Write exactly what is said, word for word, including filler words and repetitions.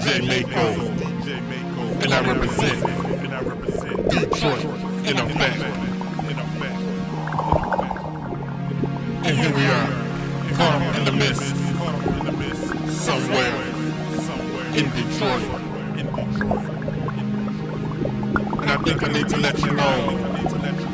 J Mako, and I represent Detroit in effect. And here we are, caught in the mist, somewhere in Detroit. And I think I need to let you know